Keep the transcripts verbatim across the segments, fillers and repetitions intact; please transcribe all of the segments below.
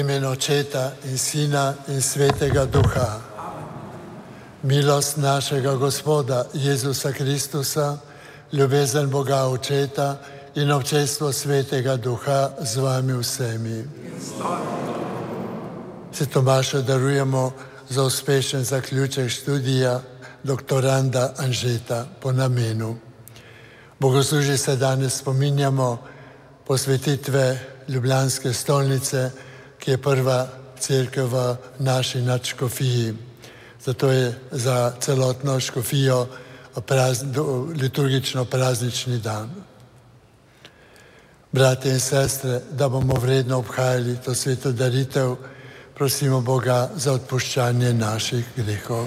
imenu Očeta in Sina in Svetega Duha. Milost našega Gospoda Jezusa Kristusa, ljubezen Boga Očeta in občestvo Svetega Duha z vami vsemi. Se Tomaša darujemo za uspešen zaključek študija doktoranda Anžeta po namenu. Bogoslužje se danes spominjamo posvetitve Ljubljanske stolnice, ki je prva cerkev v naši nadškofiji. Zato je za celotno škofijo prazn, liturgično praznični dan. Bratje in sestre, da bomo vredno obhajali to sveto daritev, prosimo Boga za odpuščanje naših grehov.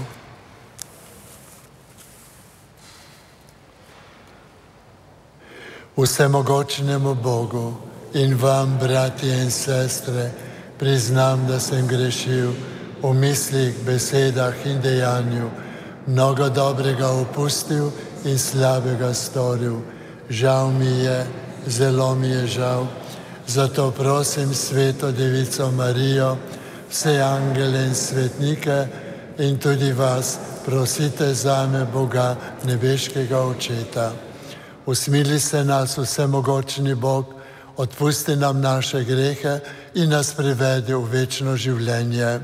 Vsemogočnemu Bogu in vam, bratje in sestre, priznam, da sem grešil v mislih, besedah in dejanju, mnogo dobrega opustil in slabega storil. Žal mi je, zelo mi je žal. Zato prosim Sveto Devico Marijo, vse angele in svetnike in tudi vas, prosite zame Boga, nebeškega Očeta. Usmili se nas, vsemogočni Bog, odpusti nam naše grehe in nas privedi v večno življenje.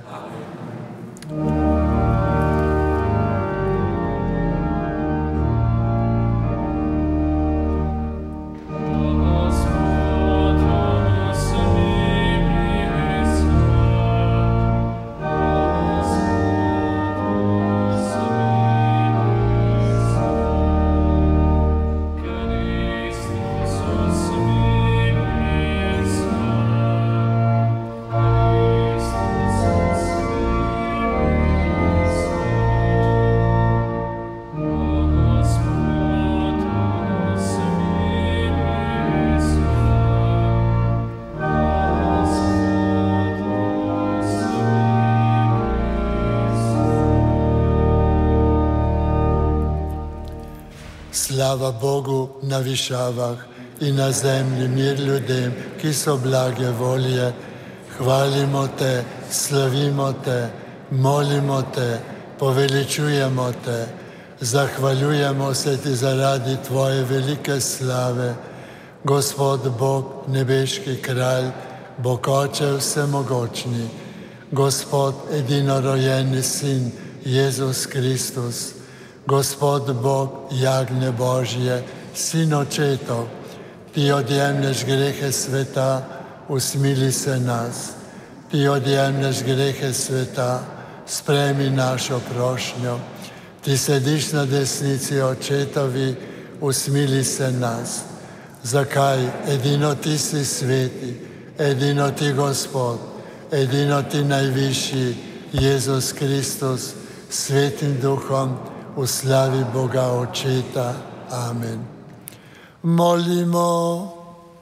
Slava Bogu na višavah in na zemlji mir ljudem, ki so blage volje. Hvalimo te, slavimo te, molimo te, poveličujemo te. Zahvaljujemo se ti zaradi tvoje velike slave. Gospod Bog, nebeški kralj, Bog Oče vsemogočni, Gospod edinorojeni Sin, Jezus Kristus, Gospod Bog, jagnje Božje, Sin Očetov, ti odjemlješ grehe sveta, usmili se nas. Ti odjemlješ grehe sveta, sprejmi našo prošnjo. Ti sediš na desnici Očetovi, usmili se nas. Zakaj? Edino ti si sveti, edino ti Gospod, edino ti najvišji, Jezus Kristus, Svetim Duhom, v slavi Boga Očeta. Amen. Molimo.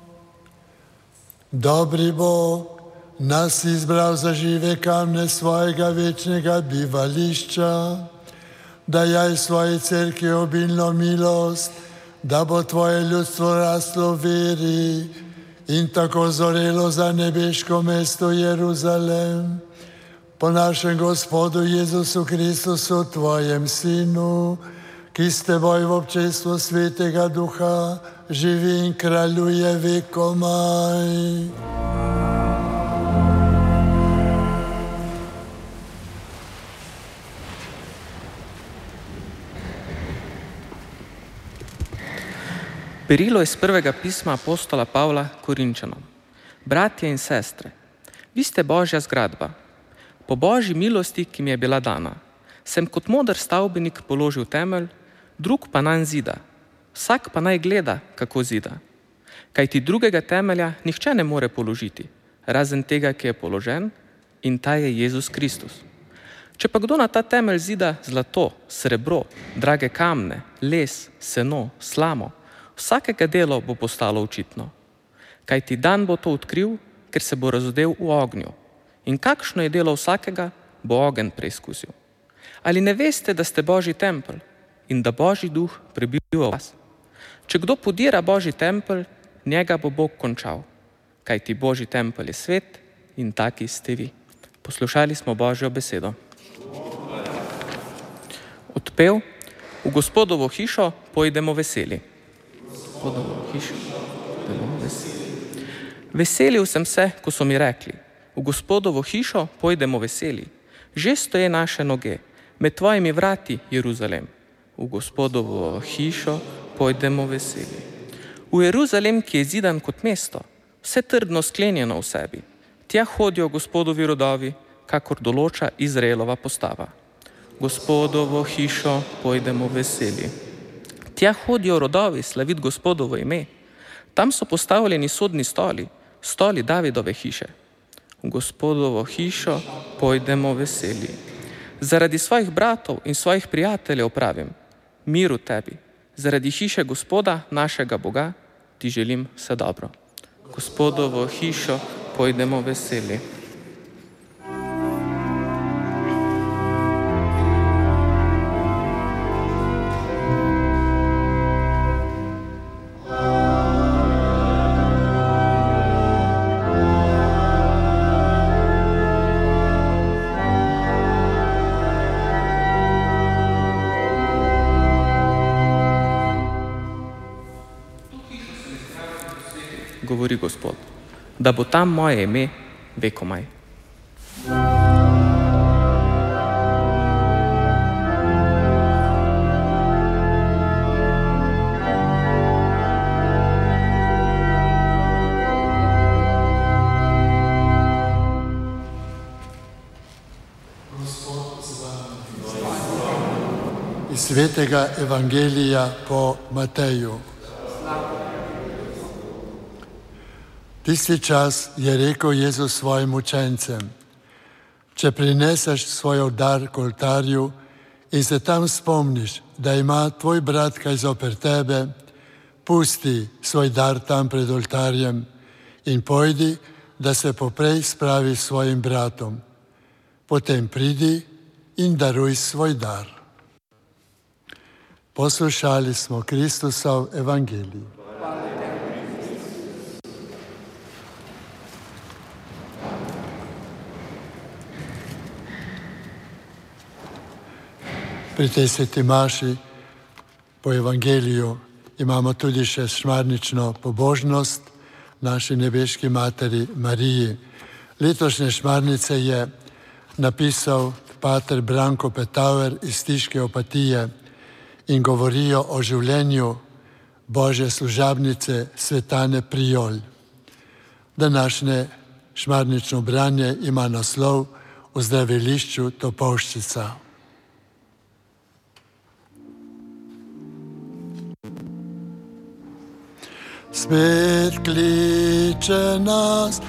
Dobri Bog, nas izbral za žive kamne svojega večnega bivališča, dajaj svoji cerkvi obilno milost, da bo tvoje ljudstvo raslo v veri in tako zorelo za nebeško mesto Jeruzalem. Po našem Gospodu Jezusu Kristusu, tvojem Sinu, ki s teboj v občestvu Svetega Duha živi in kraljuje vekomaj. Perilo iz prvega pisma apostola Pavla Korinčanom. Bratje in sestre, vi ste Božja zgradba. Po Božji milosti, ki mi je bila dana, sem kot moder stavbenik položil temelj, drug pa nanj zida. Vsak pa naj gleda, kako zida. Kajti drugega temelja nihče ne more položiti, razen tega, ki je položen, in ta je Jezus Kristus. Če pa kdo na ta temelj zida zlato, srebro, drage kamne, les, seno, slamo, vsakega delo bo postalo očitno. Kajti dan bo to odkril, ker se bo razodel v ognju. In kakšno je delo vsakega, bo ogenj preizkusil. Ali ne veste, da ste Božji tempelj in da Božji duh prebiva v vas? Če kdo podira Božji tempelj, njega bo Bog končal. Kajti Božji tempelj je svet in taki ste vi. Poslušali smo Božjo besedo. Odpev: V Gospodovo hišo pojdemo veseli. Gospodovo hišo pojdemo veseli. Veselil sem se, ko so mi rekli: v Gospodovo hišo pojdemo veseli. Že stoje naše noge med tvojimi vrati, Jeruzalem. V Gospodovo hišo pojdemo veseli. V Jeruzalem, ki je zidan kot mesto, vse trdno sklenjeno v sebi. Tja hodijo Gospodovi rodovi, kakor določa Izraelova postava. Gospodovo hišo pojdemo veseli. Tja hodijo rodovi slavit Gospodovo ime. Tam so postavljeni sodni stoli, stoli Davidove hiše. V Gospodovo hišo pojdemo veseli. Zaradi svojih bratov in svojih prijateljev pravim: mir v tebi. Zaradi hiše Gospoda, našega Boga, ti želim vse dobro. Gospodovo hišo pojdemo veseli. Govori Gospod, da bo tam moje ime vekomaj. Iz svetega Evangelija po Mateju. Tisti čas je rekel Jezus svojim učencem: če prineseš svoj dar k oltarju in se tam spomniš, da ima tvoj brat kaj zoper tebe, pusti svoj dar tam pred oltarjem in pojdi, da se poprej spravi s svojim bratom. Potem pridi in daruj svoj dar. Poslušali smo Kristusov evangelij. Pri tej sveti maši po evangeliju imamo tudi še šmarnično pobožnost naši nebeški materi Mariji. Letošnje šmarnice je napisal pater Branko Petauer iz Stiške Opatije in govorijo o življenju Božje služabnice Svetane Prijol. Današnje šmarnično branje ima naslov V zdravilišču Topolščica. Svet kliče nas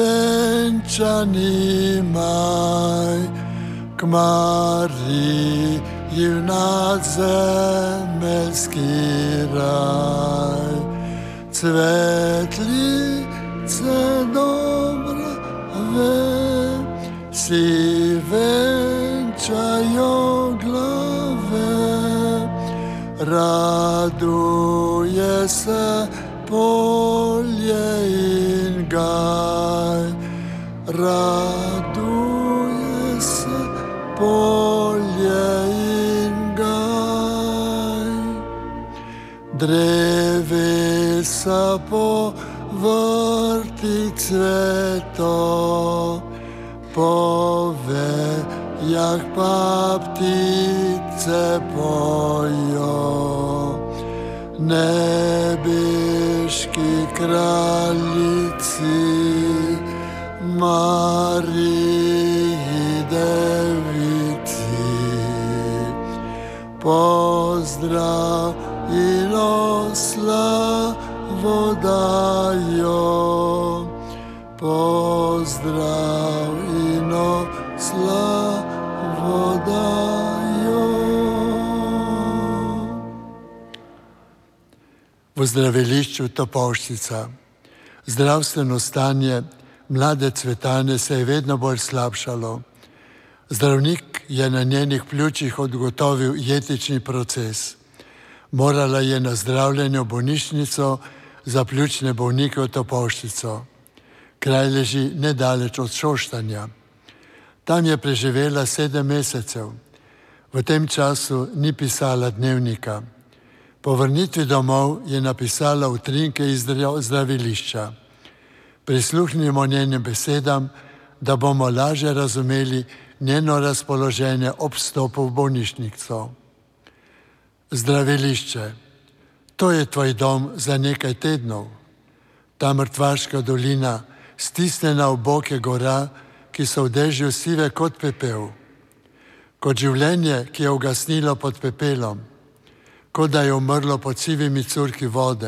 venčani maj, k Mariji v nadzemeljski raj. Cvetlice dobrave si venčajo glave, raduje se polje in gaj, raduje se polje in gaj. Drevesa po vrtih cveto, po vejah pa ptice pojo. Nebeški kraljici, Mariji devici, pozdrav in slavo dajo, pozdrav in slavo dajo. V zdravilišču Topolščica. Zdravstveno stanje mlade Cvetane se je vedno bolj slabšalo. Zdravnik je na njenih pljučih odgotovil jetični proces. Morala je na zdravljenje v bolnišnico za pljučne bolnike v Topolščico. Kraj leži nedaleč od Šoštanja. Tam je preživela sedem mesecev. V tem času ni pisala dnevnika. Po vrnitvi domov je napisala utrinke iz zdravilišča. Prisluhnimo njenim besedam, da bomo lažje razumeli njeno razpoloženje ob vstopu v bolnišnico. Zdravilišče. To je tvoj dom za nekaj tednov. Ta mrtvaška dolina, stisnjena v boke gora, ki so v dežju sive kot pepel. Kot življenje, ki je ugasnilo pod pepelom. Kot da je umrlo pod sivimi curki vode.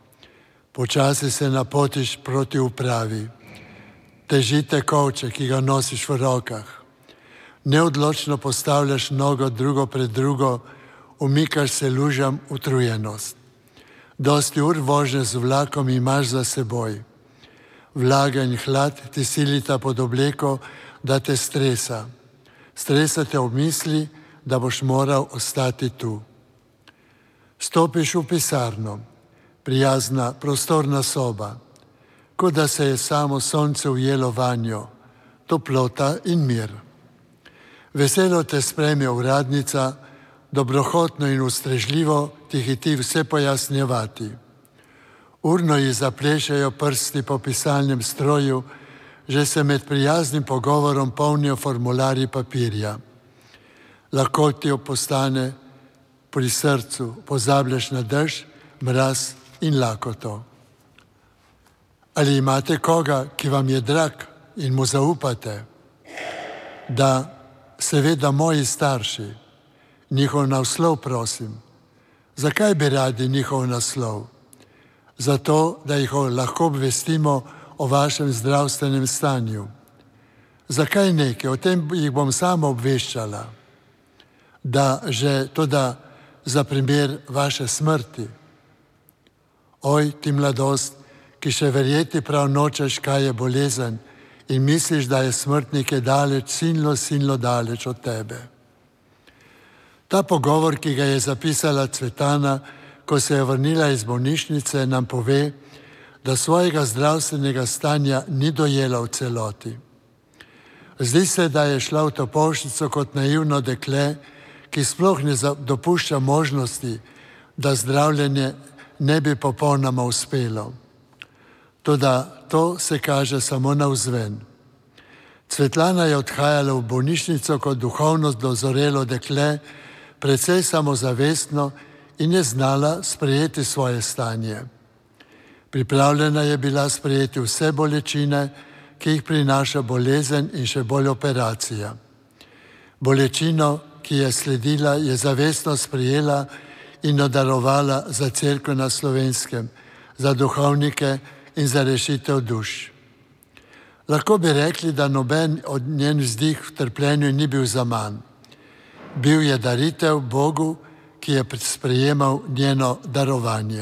Počasi se napotiš proti upravi. Težite kovče, ki ga nosiš v rokah. Neodločno postavljaš nogo drugo pred drugo, umikaš se lužam utrujenost. Dosti ur vožnje z vlakom imaš za seboj. Vlaga in hlad ti silita pod obleko, da te stresa. Stresa te v misli, da boš moral ostati tu. Stopiš v pisarno, prijazna, prostorna soba, kot da se je samo sonce ujelo vanjo, toplota in mir. Veselo te sprejme uradnica, dobrohotno in ustrežljivo ti hiti vse pojasnjevati. Urno ji zaplešajo prsti po pisalnem stroju, že se med prijaznim pogovorom polnijo formulari papirja. Lahko ti postane pri srcu, pozabljaš na dež, mraz in lakoto. Ali imate koga, ki vam je drag in mu zaupate? Da, seveda moji starši. Njihov naslov prosim. Zakaj bi radi njihov naslov? Zato, da jih lahko obvestimo o vašem zdravstvenem stanju. Zakaj nekaj? O tem jih bom sama obveščala. Da že to, da za primer vaše smrti. Oj, ti mladost, ki še verjeti prav nočeš, kaj je bolezen in misliš, da je smrt nekaj daleč, silno, silno daleč od tebe. Ta pogovor, ki ga je zapisala Cvetana, ko se je vrnila iz bolnišnice, nam pove, da svojega zdravstvenega stanja ni dojela v celoti. Zdi se, da je šla v Topolšico kot naivno dekle, ki sploh ne dopušča možnosti, da zdravljenje ne bi popolnoma uspelo. Toda to se kaže samo navzven. Svetlana je odhajala v bolnišnico kot duhovno dozorelo dekle, precej samozavestno in je znala sprejeti svoje stanje. Pripravljena je bila sprejeti vse bolečine, ki jih prinaša bolezen in še bolj operacija. Bolečino, ki je sledila, je zavestno sprejela in odarovala za cerkev na Slovenskem, za duhovnike in za rešitev duš. Lahko bi rekli, da noben od njen vzdih v trpljenju ni bil zaman. Bil je daritev Bogu, ki je sprejemal njeno darovanje.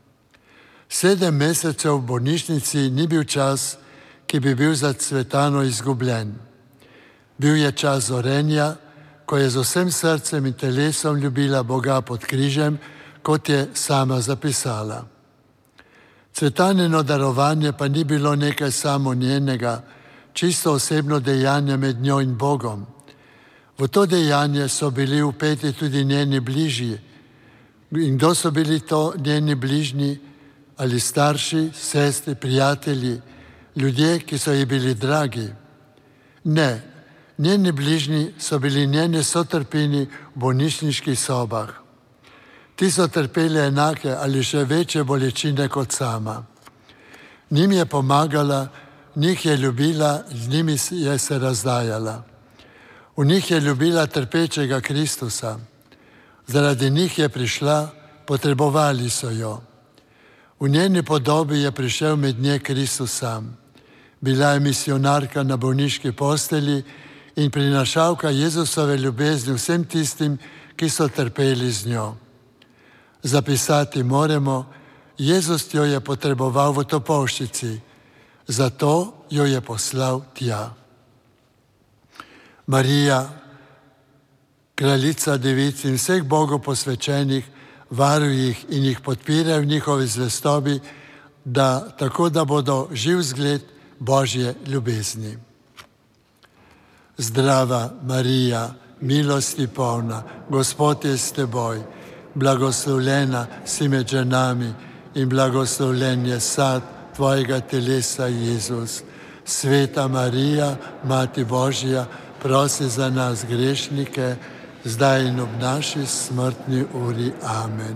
Sedem mesecev v bolnišnici ni bil čas, ki bi bil za Cvetano izgubljen. Bil je čas zorenja, ko je z vsem srcem in telesom ljubila Boga pod križem, kot je sama zapisala. Cvetanino darovanje pa ni bilo nekaj samo njenega, čisto osebno dejanje med njo in Bogom. V to dejanje so bili vpeti tudi njeni bližji. In kdo so bili to njeni bližnji? Ali starši, sestri, prijatelji, ljudje, ki so ji bili dragi? Ne, njeni bližnji so bili njeni sotrpini v bolnišniških sobah. Ti so trpeli enake ali še večje bolečine kot sama. Njim je pomagala, njih je ljubila, z njimi je se razdajala. V njih je ljubila trpečega Kristusa. Zaradi njih je prišla, potrebovali so jo. V njeni podobi je prišel med nje Kristus sam. Bila je misionarka na bolniški postelji in prinašalka Jezusove ljubezni vsem tistim, ki so trpeli z njo. Zapisati moremo, Jezus jo je potreboval v Topolšici, zato jo je poslal tja. Marija, kraljica devic in vseh Bogu posvečenih, varuj jih in jih podpiraj v njihovi zvestobi, da tako da bodo živ zgled Božje ljubezni. Zdrava Marija, milosti polna, Gospod je s teboj, blagoslovljena si med ženami in blagoslovljen je sad tvojega telesa, Jezus. Sveta Marija, Mati Božja, prosi za nas grešnike, zdaj in ob naši smrtni uri. Amen.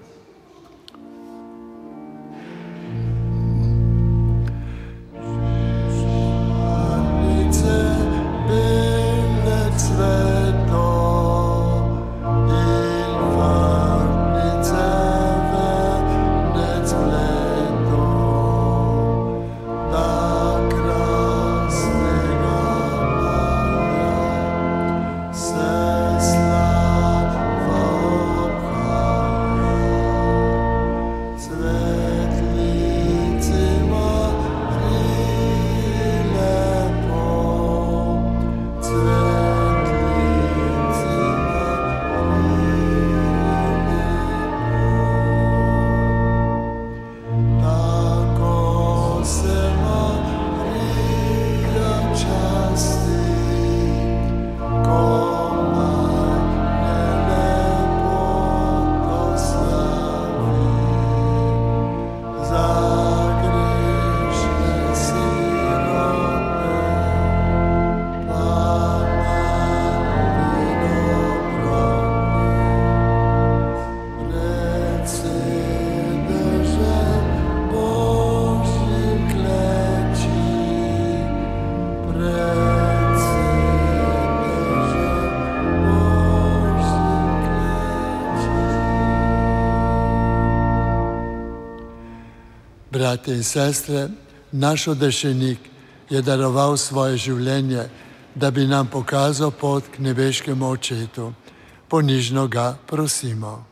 Bratje in sestre, naš odrešenik je daroval svoje življenje, da bi nam pokazal pot k nebeškemu Očetu. Ponižno ga prosimo.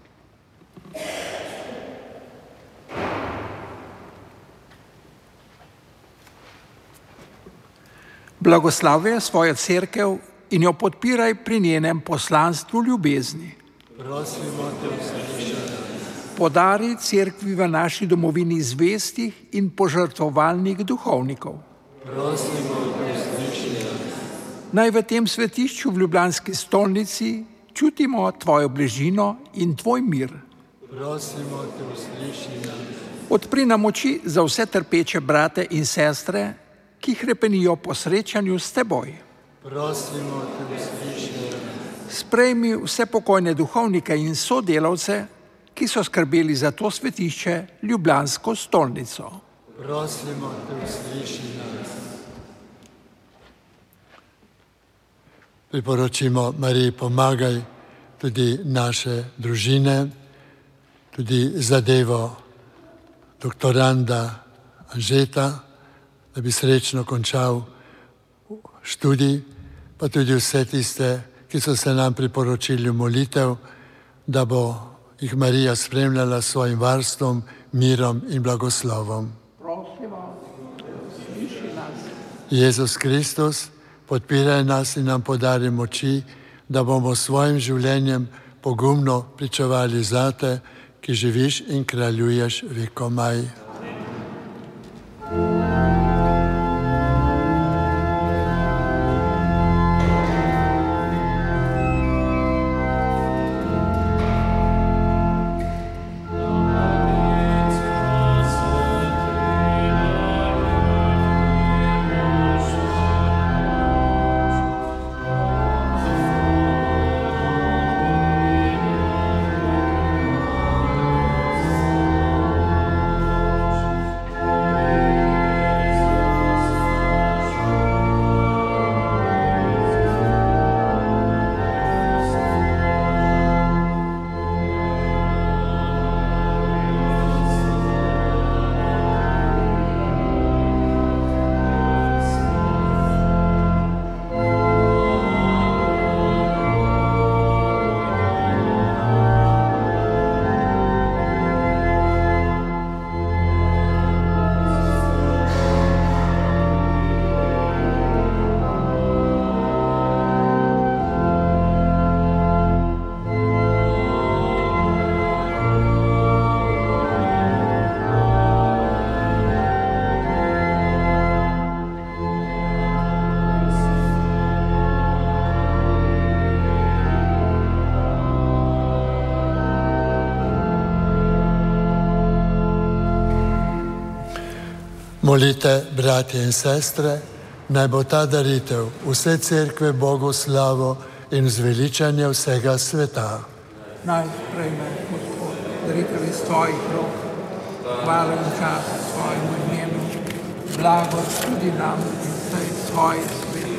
Blagoslavljaj svojo cerkev in jo podpiraj pri njenem poslanstvu ljubezni. Prosimo te, usliši nas. Podari cerkvi v naši domovini zvestih in požrtvovalnih duhovnikov. Prosimo te, usliši nas. Naj v tem svetišču v ljubljanski stolnici čutimo tvojo bližino in tvoj mir. Prosimo te, usliši nas. Odpri nam oči za vse trpeče brate in sestre, ki hrepenijo po srečanju s teboj. Prosimo te, usliši nas. Sprejmi vse pokojne duhovnike in sodelavce, ki so skrbeli za to svetišče, ljubljansko stolnico. Prosimo te, usliši nas. Priporočimo Mariji, pomagaj tudi naše družine, tudi zadevo doktoranda Anžeta, da bi srečno končal študij, pa tudi vse tiste, ki so se nam priporočili v molitev, da bo jih Marija spremljala s svojim varstvom, mirom in blagoslovom. Prosimo, sliši nas. Jezus Kristus, podpiraj nas in nam podari moči, da bomo s svojim življenjem pogumno pričevali zate, ki živiš in kraljuješ vekomaj. Molite, bratje in sestre, naj bo ta daritev vse cerkve Bogu slavo in zveličanje vsega sveta. Naj sprejme Gospod daritev iz tvojih rok, hvala in čast svojemu imenu, blago tudi nam in vsej tvoji sveti.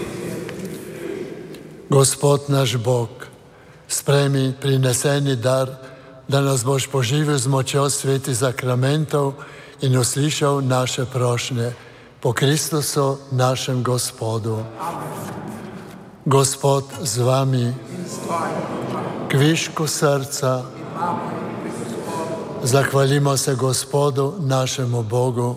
Gospod naš Bog, sprejmi prineseni dar, da nas boš poživil z močjo svetih sakramentov in uslišal naše prošnje po Kristusu našem Gospodu. Gospod z vami, kvišku srca, zahvalimo se Gospodu našemu Bogu.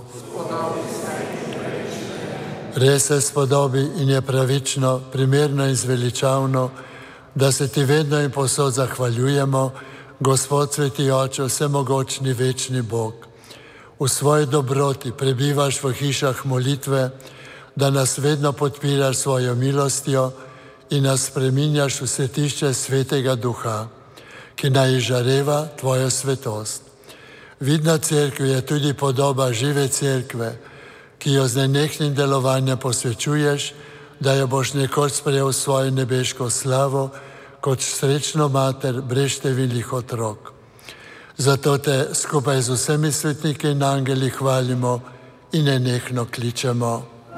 Res se spodobi in je pravično, primerno in zveličavno, da se ti vedno in povsod zahvaljujemo, Gospod sveti Oče, vsemogočni večni Bog. V svoji dobroti prebivaš v hišah molitve, da nas vedno podpiraš svojo milostjo in nas spreminjaš v svetišče Svetega Duha, ki naj izžareva tvojo svetost. Vidna cerkev je tudi podoba žive cerkve, ki jo z nenehnim delovanjem posvečuješ, da jo boš nekoč sprejel v svojo nebeško slavo kot srečno mater brez številnih otrok. Zato te skupaj z vsemi svetniki in angeli hvalimo in nenehno kličemo.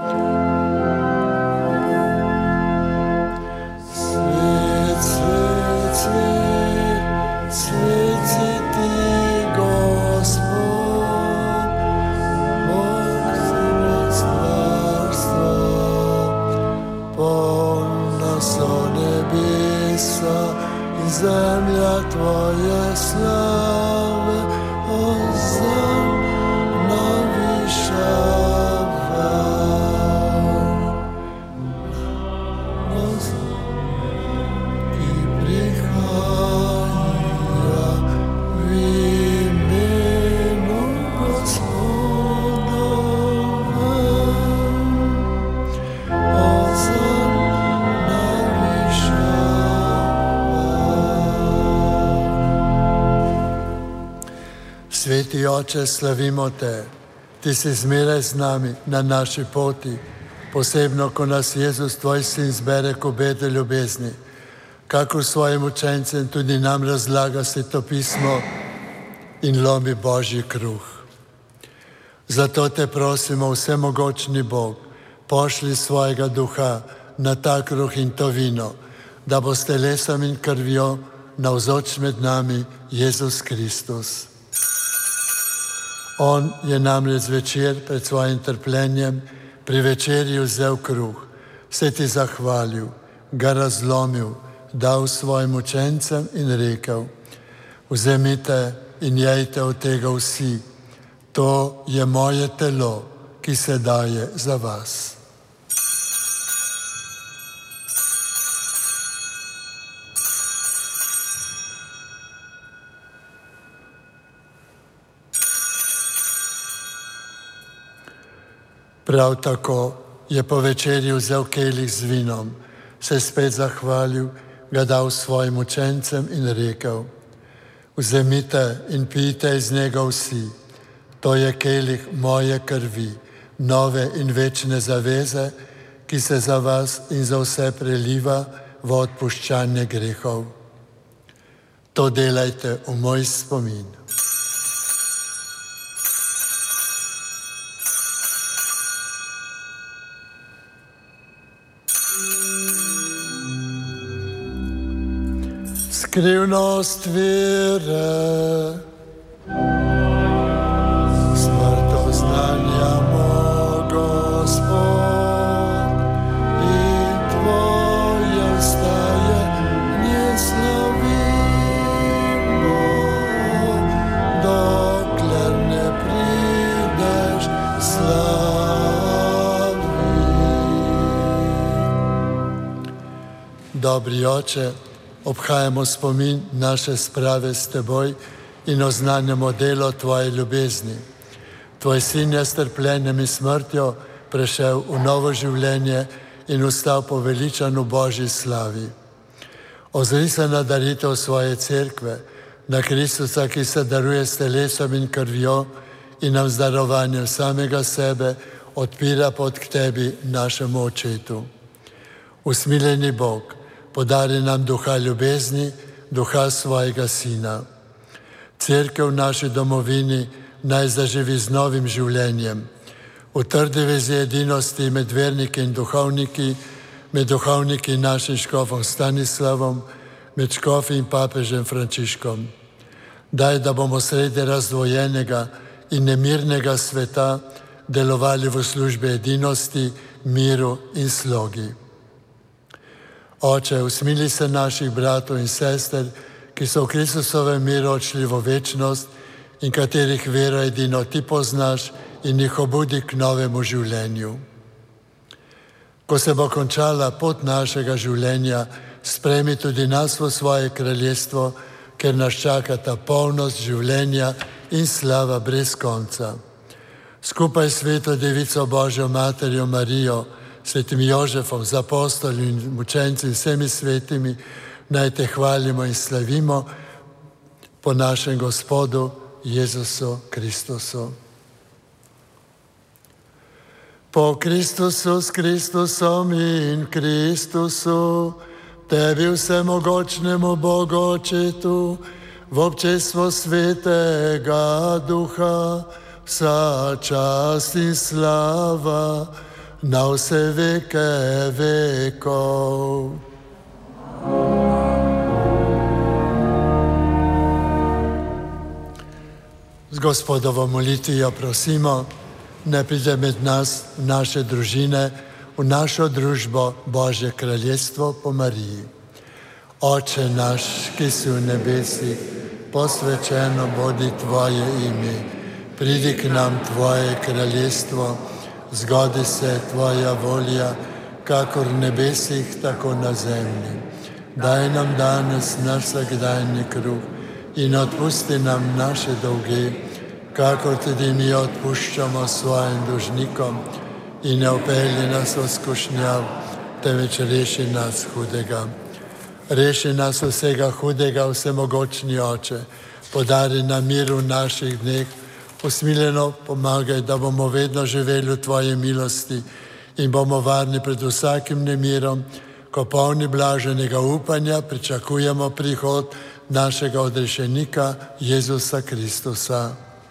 Svet, svet, svet, svet si ti, Gospod, Bog vsega stvarstva, polna so nebesa in zemlja tvoje slave, hosana viša vas, ki prihaja v imenu Gospodovem, hosana viša. Sveti Oče, slavimo te, ti si zmeraj z nami na naši poti, posebno, ko nas Jezus, tvoj sin, zbere k obeti ljubezni, kakor svojim učencem tudi nam razlaga Sveto pismo in lomi Božji kruh. Zato te prosimo, vsemogočni Bog, pošli svojega duha na ta kruh in to vino, da bo s telesom in krvjo navzoč med nami Jezus Kristus. On je namreč zvečer pred svojim trpljenjem pri večerji vzel kruh, se ti zahvalil, ga razlomil, dal svojim učencem in rekel: vzemite in jejte od tega vsi, to je moje telo, ki se daje za vas. Prav tako je po večerji vzel kelih z vinom, se spet zahvalil, ga dal svojim učencem in rekel: vzemite in pijte iz njega vsi, to je kelih moje krvi, nove in večne zaveze, ki se za vas in za vse preliva v odpuščanje grehov. To delajte v moj spomin. Skrivnost vere, smrto znanjamo, Gospod, in tvoje staje ne slavimo, dokler ne prideš slavi. Dobri Oče, obhajamo spomin naše sprave s teboj in oznanjamo delo tvoje ljubezni. Tvoj sin je s trpljenjem in smrtjo prešel v novo življenje in vstal poveličan v Božji slavi. Ozri se na daritev svoje cerkve, na Kristusa, ki se daruje s telesom in krvjo in nam z darovanjem samega sebe odpira pot k tebi, našemu Očetu. Usmiljeni Bog, podari nam duha ljubezni, duha svojega Sina. Cerkev v naši domovini naj zaživi z novim življenjem. V trdi vezi edinosti med verniki in duhovniki, med duhovniki in našim škofom Stanislavom, med škofi in papežem Frančiškom. Daj, da bomo sredi razdvojenega in nemirnega sveta delovali v službi edinosti, miru in slogi. Oče, usmili se naših bratov in sester, ki so v Kristusovem miru odšli v večnost in katerih vero edino ti poznaš in jih obudi k novemu življenju. Ko se bo končala pot našega življenja, sprejmi tudi nas v svoje kraljestvo, ker nas čaka ta polnost življenja in slava brez konca. Skupaj s Sveto Devico Božjo Materjo Marijo, svetim Jožefom, z apostoli in mučenci in vsemi svetimi, naj te hvalimo in slavimo po našem Gospodu Jezusu Kristusu. Po Kristusu, s Kristusom in Kristusu, tebi vsemogočnemu Bogu Očetu, v občestvo Svetega Duha, vsa čast in slava na vse veke vekov. Z Gospodovo molitvijo prosimo, ne pride med nas, v naše družine, v našo družbo Božje kraljestvo po Mariji. Oče naš, ki si v nebesih, posvečeno bodi tvoje ime, pridi k nam tvoje kraljestvo, zgodi se tvoja volja, kakor v nebesih, tako na zemlji. Daj nam danes naš vsakdanji kruh in odpusti nam naše dolge, kakor tudi mi odpuščamo svojim dolžnikom, in ne vpelji nas v skušnjav, temveč reši nas hudega. Reši nas vsega hudega, vsemogočni Oče, podari nam mir v naših dneh, usmiljeno pomagaj, da bomo vedno živeli v tvoji milosti in bomo varni pred vsakim nemirom, ko polni blaženega upanja pričakujemo prihod našega odrešenika Jezusa Kristusa.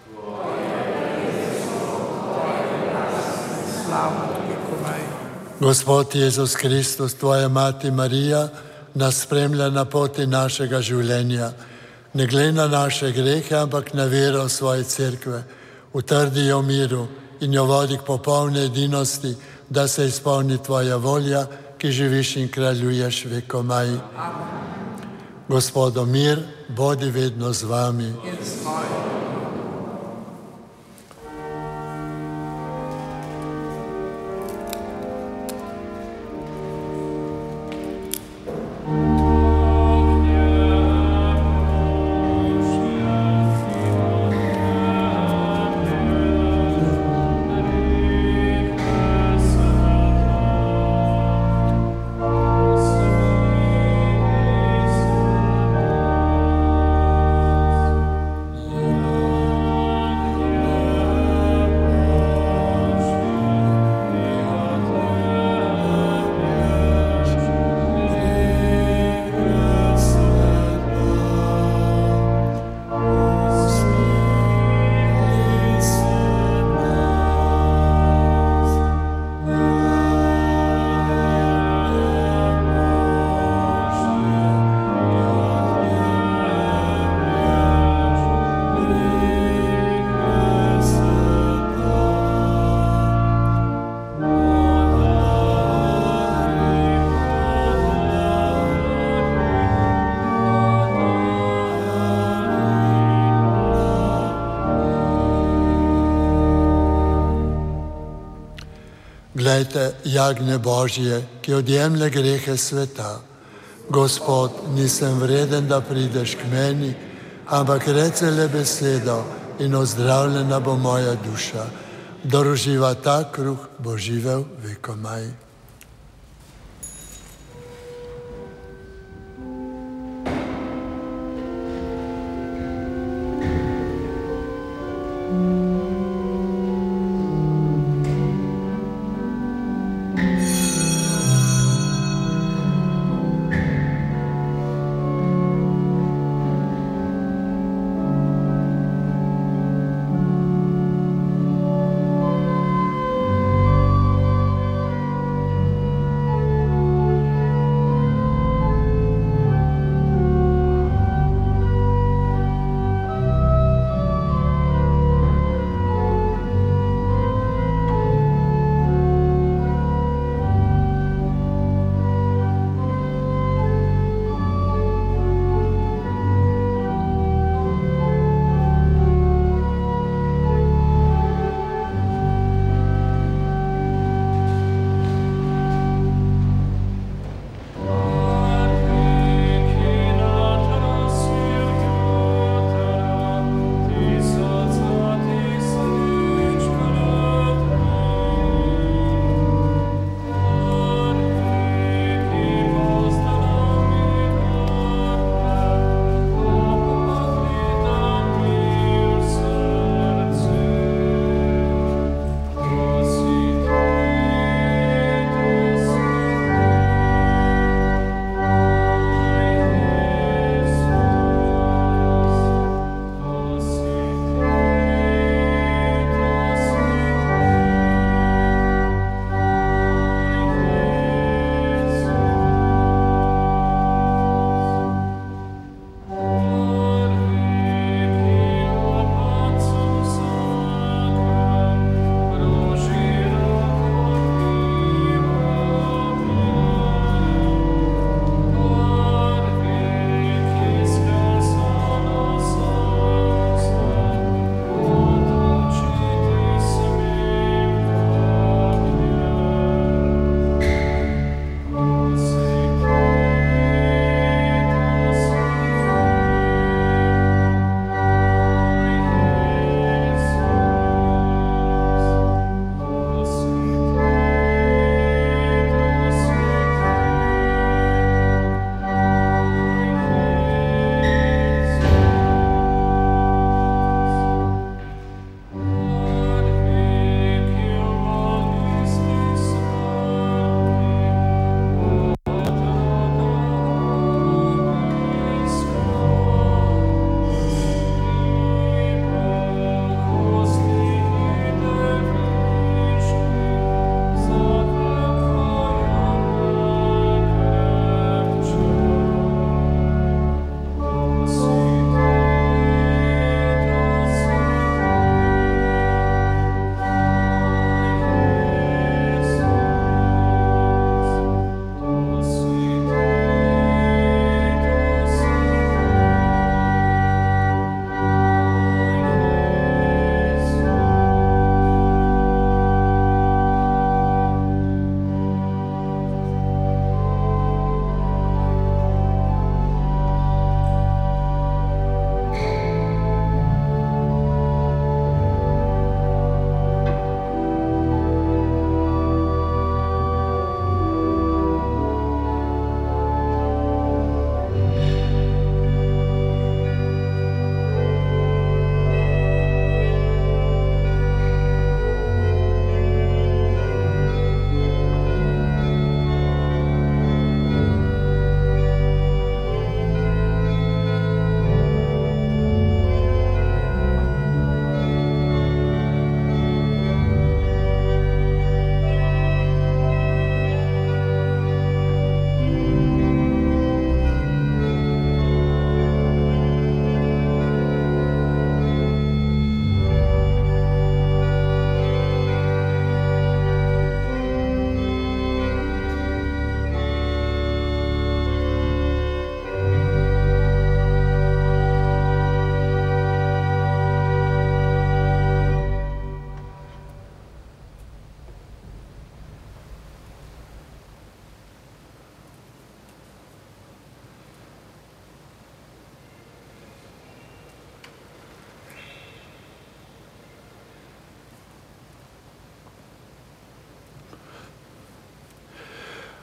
Gospod Jezus Kristus, tvoja mati Marija, nas spremlja na poti našega življenja. Ne glej na naše grehe, ampak na vero svoje cerkve. Utrdi jo v miru in jo vodi k popolni edinosti, da se izpolni tvoja volja, ki živiš in kraljuješ vekomaj. Gospodo, mir, bodi vedno z vami. Glejte, jagnje Božje, ki odjemlje grehe sveta. Gospod, nisem vreden, da prideš k meni, ampak reci le besedo in ozdravljena bo moja duša. Kdor uživa ta kruh, bo živel vekomaj. Mm.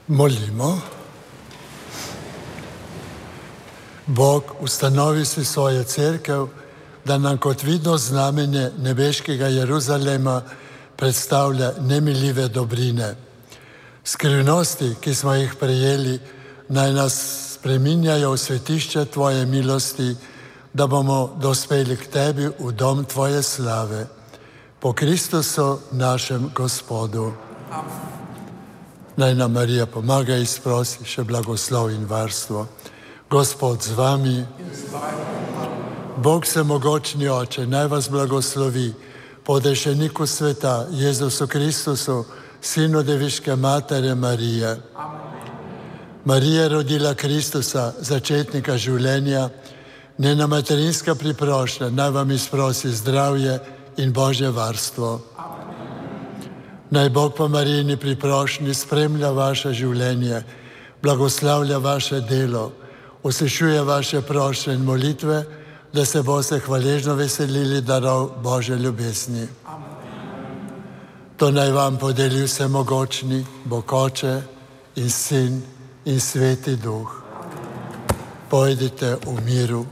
Molimo. Bog, ustanovi si svojo cerkev, da nam kot vidno znamenje nebeškega Jeruzalema predstavlja nemiljive dobrine. Skrivnosti, ki smo jih prejeli, naj nas spreminjajo v svetišče Tvoje milosti, da bomo dospeli k Tebi v dom Tvoje slave. Po Kristusu našem Gospodu. Amen. Naj nam Marija pomaga in sprosi še blagoslov in varstvo. Gospod z vami, Bog vsemogočni Oče, naj vas blagoslovi, podešeniku sveta, Jezusu Kristusu, Sinu Deviške Matere Marije. Marija rodila Kristusa, začetnika življenja, njena materinska priprošnja naj vam izprosi zdravje in Božje varstvo. Naj Bog po Marijini priprošnji spremlja vaše življenje, blagoslavlja vaše delo, uslišuje vaše prošnje in molitve, da se boste hvaležno veselili darov Božje ljubezni. To naj vam podeli vsemogočni Bog Oče in Sin in Sveti Duh. Pojdite v miru.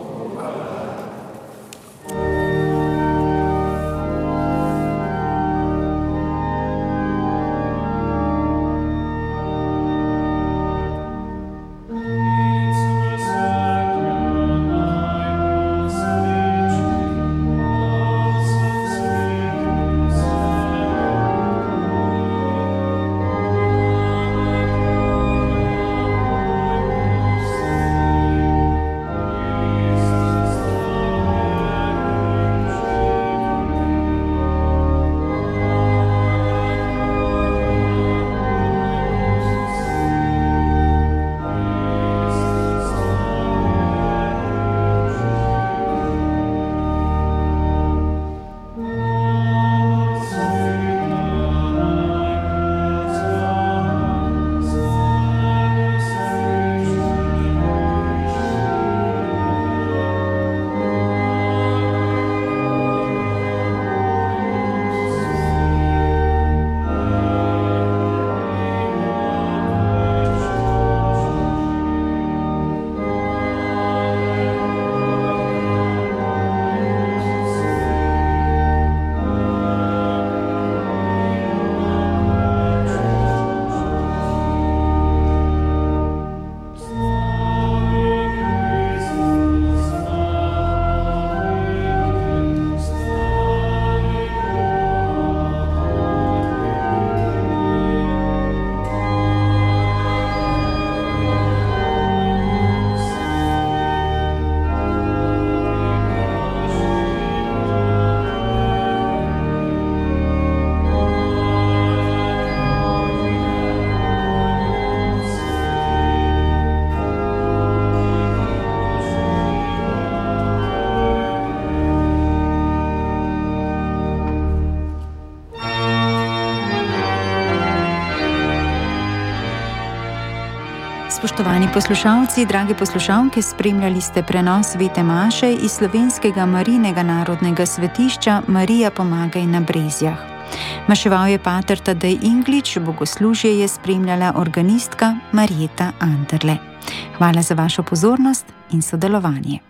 Spoštovani poslušalci, dragi poslušalke, spremljali ste prenos Svete maše iz slovenskega Marijinega narodnega svetišča Marija pomagaj na Brezjah. Maševal je pater Tadej Inglič, bogoslužje je spremljala organistka Marjeta Anderle. Hvala za vašo pozornost in sodelovanje.